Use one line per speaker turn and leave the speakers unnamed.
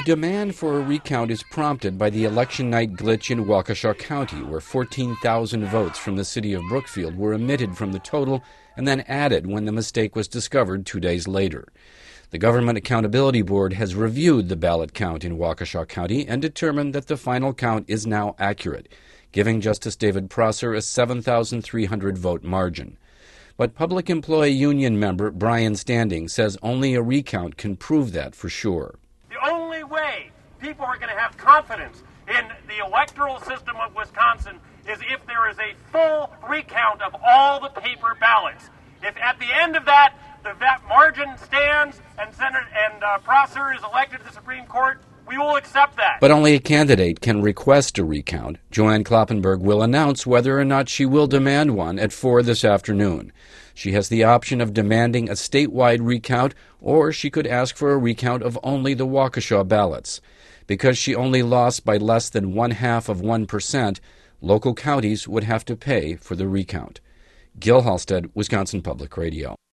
The demand for a recount is prompted by the election night glitch in Waukesha County, where 14,000 votes from the city of Brookfield were omitted from the total and then added when the mistake was discovered 2 days later. The Government Accountability Board has reviewed the ballot count in Waukesha County and determined that the final count is now accurate, giving Justice David Prosser a 7,300 vote margin. But Public Employee Union member Brian Standing says only a recount can prove that for sure.
The only way people are going to have confidence in the electoral system of Wisconsin is if there is a full recount of all the paper ballots. If at the end of that, the margin stands and Senator Prosser is elected to the Supreme Court, we will accept that.
But only a candidate can request a recount. Joanne Kloppenberg will announce whether or not she will demand one at 4 this afternoon. She has the option of demanding a statewide recount, or she could ask for a recount of only the Waukesha ballots. Because she only lost by less than 0.5%, local counties would have to pay for the recount. Gil Halstead, Wisconsin Public Radio.